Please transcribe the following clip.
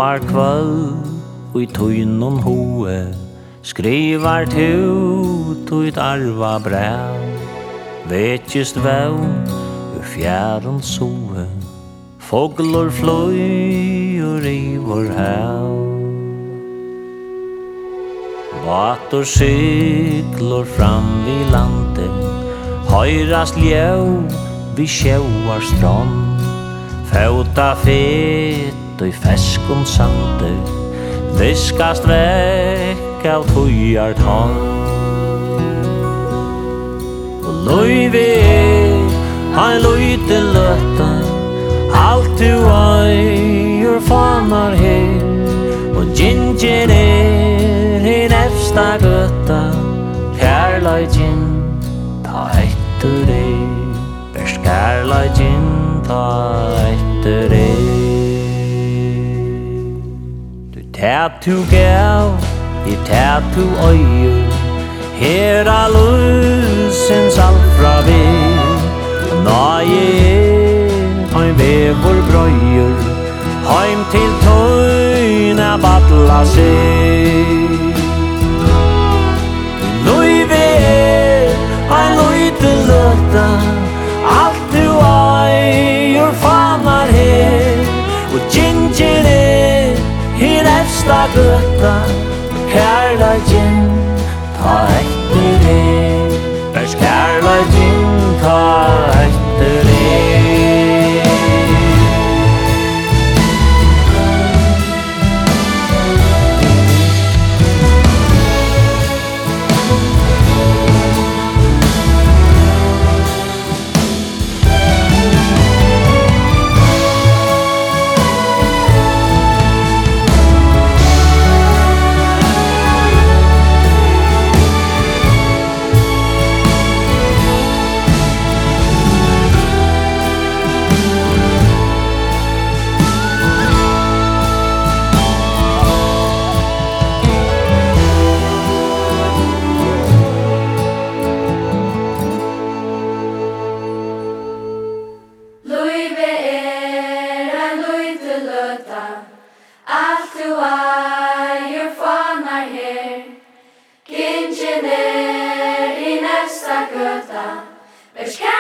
Kvar kvöld ui tuinun hoe skrivar tu tuit arva brev Vetjist vevn ur fjärun soe Foglor fløyur i vår hav Vator cyklor fram vid landet Høyrast ljau vi sjóar strand Fauta fet og feskun sande Viskast vekk av tøyart hand Og løyvi ein løyte løtta Alt du eier fanar her Og gingen hin efsta gøtta Kærleikinn ta etter deg Berst kærleikinn ta etter deg Du tæt du gav, I tæt du eier Her lusens alt fra veg Nøye ein vevor brøyer Heim til tøyna batla seg Løyve ein løyte løtta Alt du eier fanar her Og gingen hin efsta gøtta Kærleikinn ta etter deg Bers kærleikinn ta etter deg Allt du eier fanar her Gingen I nästa gøta Vers